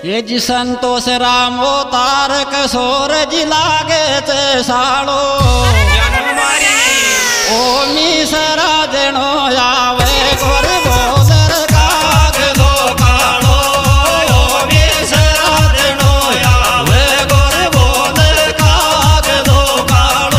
ये जी संतोष राम तारक सूरज लागे ते साड़ो ओ मिसरा जनो आवे गोर बोदर काग दो कालो ओ मिसरा जनो आवे गोर बोदर काग दो कालो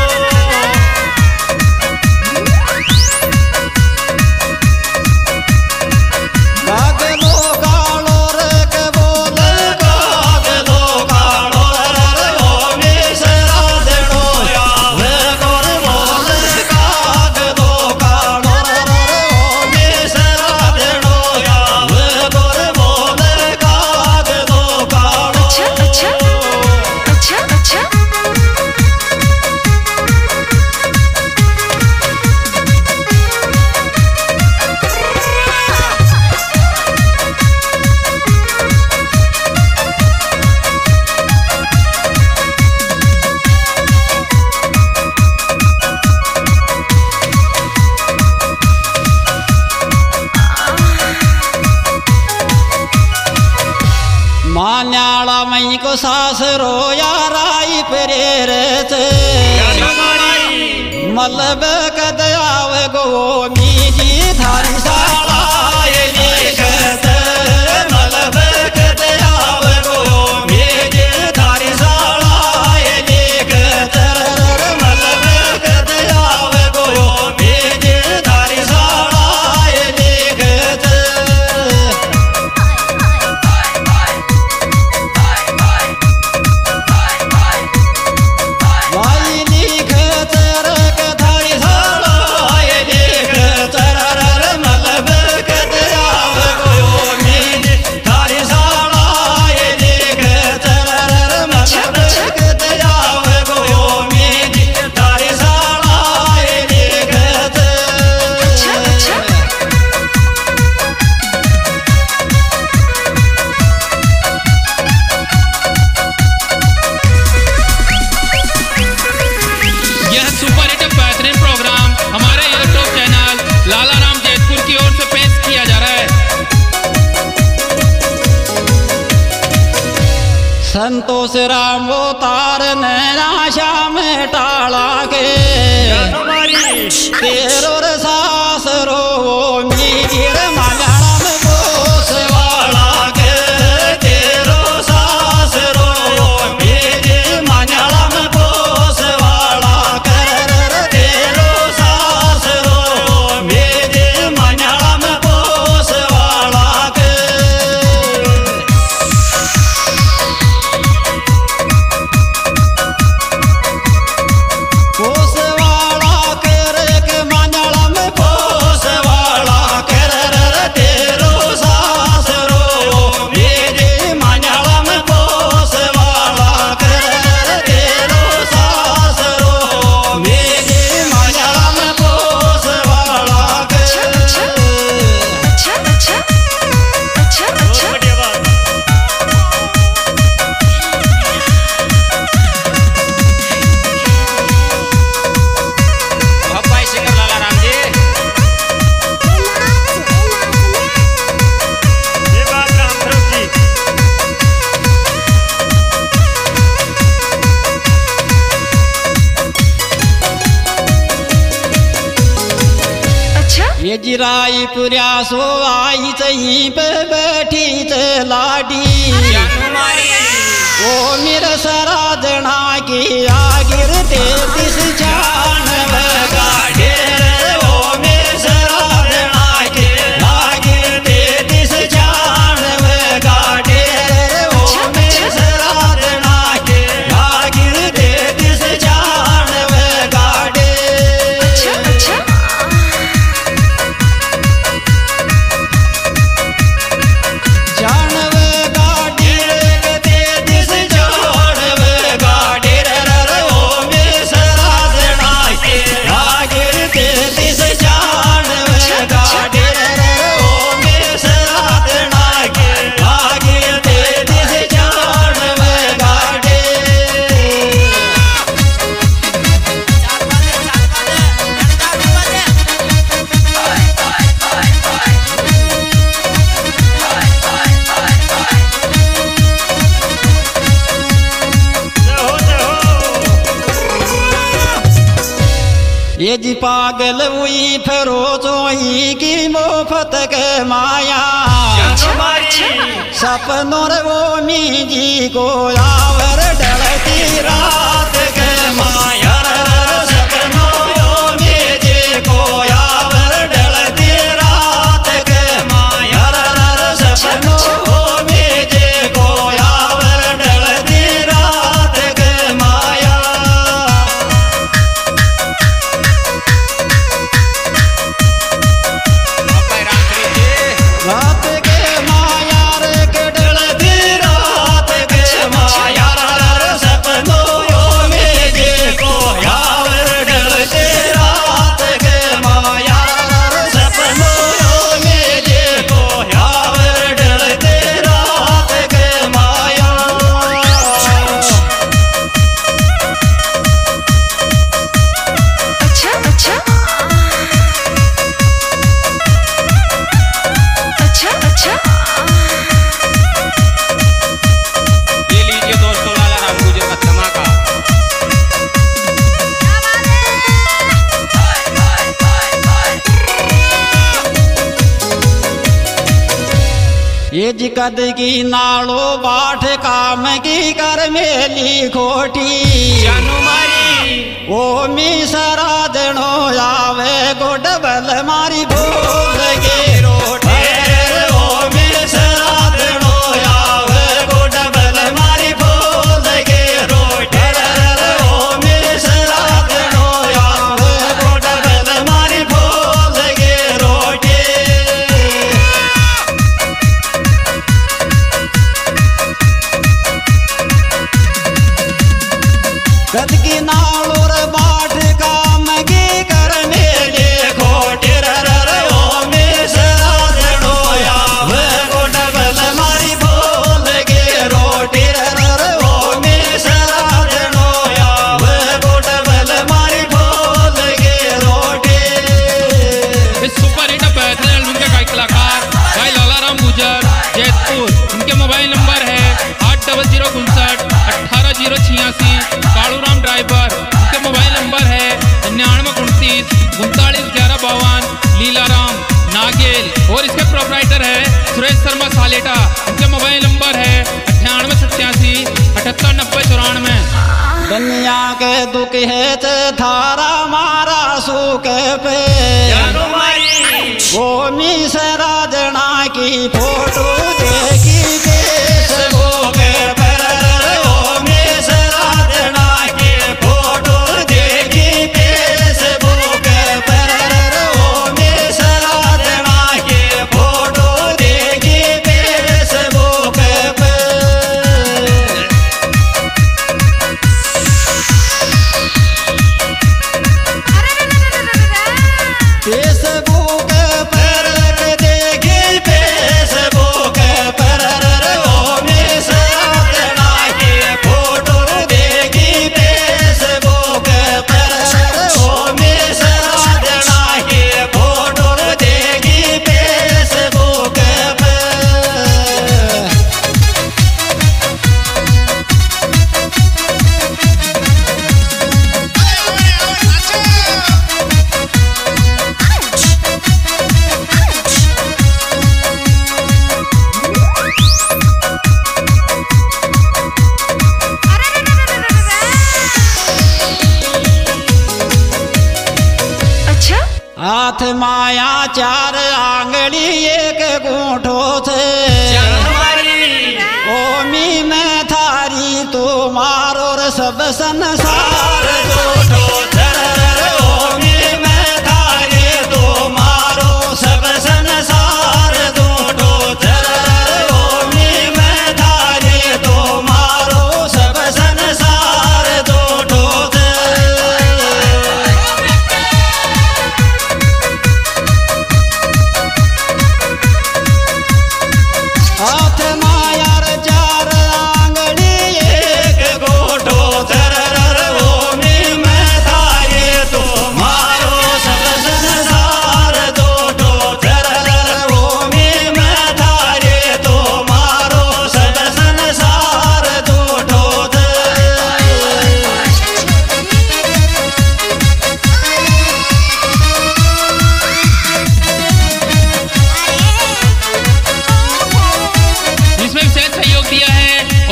काग दो कालो रे के बोदर काग दो कालो रे ओ मिसरा जनो आवे गोर बोदर काग दो कालो रे ओ मिसरा जनो आवे गोर बोदर काग दो कालो अच्छा अच्छा अच्छा अच्छा मान्याला मई को सासरो याराई प्रेरत मलब कदयाव गो मीजी थारी साला ये लिखत मलब कदयाव गो मीजी थारी साला ये लिखत मलब कदयाव गो मीजी थारी साला ये लिखत वाई लिखत रक थारी साला ये लिखत रर मलब कदयाव गो मीजी थारी साला ये लिखत रर मलब कदयाव गो मीजी थारी साला ये लिखत अच्छा अच्छा यह सुपर हिट बेहतरीन प्रोग्राम हमारे यूट्यूब चैनल लाला राम जैतपुर की ओर से पेश किया जा रहा है। संतोष राम तार आशा में टाला के तेरो सासरो मीर मलयालम बोस वाला के तेरो सासरो मीर मलयालम बोस वाला कर तेरो सासरो मीर मलयालम बोस वाला के पोसवाला कर के मलयालम पोसवाला कर तेरो सासरो मेरे मलयालम पोसवाला कर तेरो सासरो मेरे मलयालम पोसवाला कर अच्छा अच्छा अच्छा अच्छा अच्छा ये जिराई पुरिया सो आई चही पे बैठी च लाडी ओ मेरा सरा जना की आगिर तेतीस जान गाड़े ओ मेरे सरा जना की आगिर तेतीस जान गाड़े ओ मेरे सरा जना की आगिर तेतीस जान गाड़े अच्छा अच्छा जानवे गाड़ी रे के तेतीस जानवे गाड़ी रे रे ओ ये जी पागल हुई फिरो चोई की मोफत के माया सपनों रे वो मी जी को आवर डलती रात के माया सपनों वो मी जी को आवर डलती रात के माया सपनों वो मी जी को आवर डलती रात के माया रात के माया रे के डलती रात के माया सपनों यो मेरे को यावर डलती रात के माया सपनों यो मेरे को यावर डलती रात के माया अच्छा अच्छा अच्छा अच्छा ये लीजिए दोस्तों लाला राम गुजर का धमाका। ये जिकद की नालो बाट काम की कर मेली खोटी ओ मी सरा जनो आवे गोडबल मारी बोल के रोटे ओ मी सरा जनो आवे गोडबल मारी बोल के रोटे ओ मी सरा जनो आवे गोडबल मारी बोल के रोटे कद की नालोर बाट काम की करने ले खोटे ओ में सरा जड़ो याव गोडबल मारी बोल के रोटे ओ में सरा जड़ो याव गोडबल मारी बोल के रोटे इस सुपर हिट बेहतरीन एल्बम के गायक कलाकार भाई लाला राम गुजर जैतपुर। उनके मोबाइल नंबर है 8059180086। कालूराम ड्राइवर उनके मोबाइल नंबर है 9929391152। लीलाराम नागेल और इसके प्रोपराइटर है सुरेश शर्मा सालेटा। उनके मोबाइल नंबर है 9887878994। दुनिया के दुख है ते थारा मारा सुख पे वो मी सरा जना की फोटो देखी फेसबुक पर ओ मी सरा जना की फोटो देखी फेसबुक पर ओ मी सरा जना की फोटो देखी फेसबुक पर फेसबुक पर देखी फेसबुक पर ओ में सरा की फोटो देखी फेसबुक पर ओ में सरा की फोटो देखी फेसबुक पर अच्छा हाथ माया चार आंगली एक गूंठो थे ओ मी मैं थारी तो मारो रे सब संसार जोठो ओ मी मैं थारी तो मारो सब संसार जोठो ओ मी मैं थारी तो मारो सब संसार जोठो हाथ माया चार आंगली एक गोठो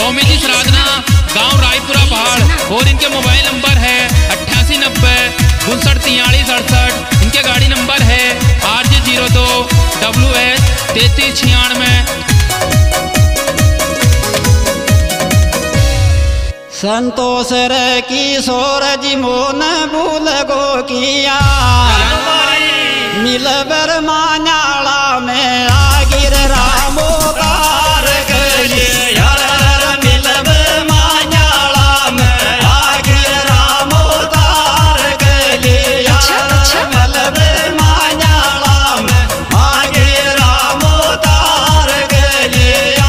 स्वामी जी श्राधना, गांव रायपुरा पहाड़। और इनके मोबाइल नंबर है 8890 594368। इनके गाड़ी नंबर है RJ02 WS 3396। संतोष रे किशोर जी मोन भूल गो किया, मिलबर मान्याला में आगिर रामो तार गली। मिलबर मान्याला में आगिर रामो तार गली। मिलबर मान्याला में आगिर रामो तार गली।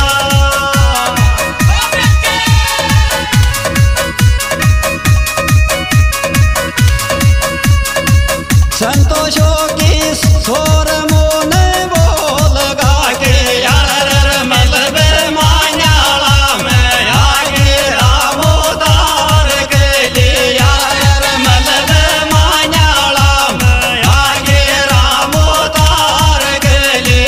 संतोषो की सोर मोन बोल गा के यार मलबे मान्याला में आगे रामो तार गली। यार मलबे मान्याला में आगे रामो तार गली।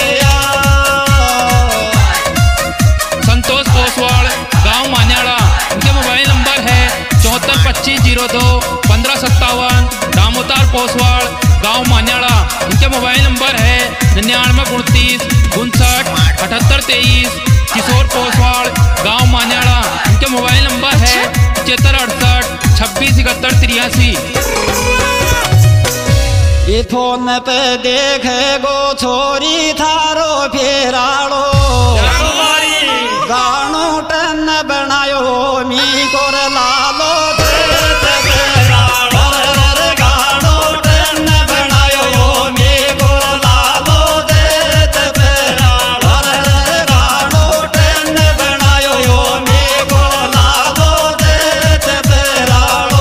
संतोष पोसवाड़, गांव मान्याला। इनके मोबाइल नंबर है 742502 1557। दामोदर पोसवाड़, गांव मान्याला। इनके मोबाइल नंबर है 9929 59 7823। किशोर पोसवाड़, गांव मान्याला। इनके मोबाइल नंबर है 7568 26 71 83। ये फोन पे देखे गो छोरी थारो फेराड़ो, गानो टन बनायो मी कोर लालो देत बेराड़ो। गानो टन बनायो मी कोर लालो देत बेराड़ो। गानो टन बनायो मी कोर लालो देत बेराड़ो।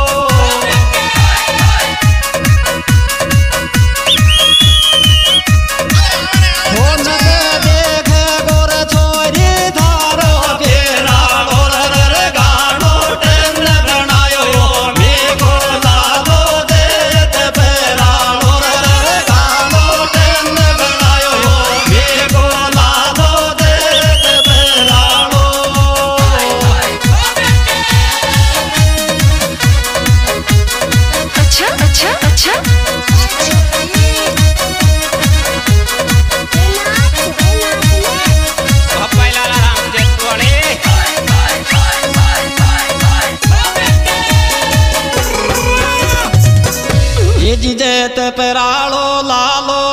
फोन पे देखे गोर छोरी थारो फेराड़ो। गानो टन बनायो मी कोर लालो देत बेराड़ो। गानो टन बनायो मी कोर लालो देत बेराड़ो। अच्छा। ये जिजेत पेराड़ो लालो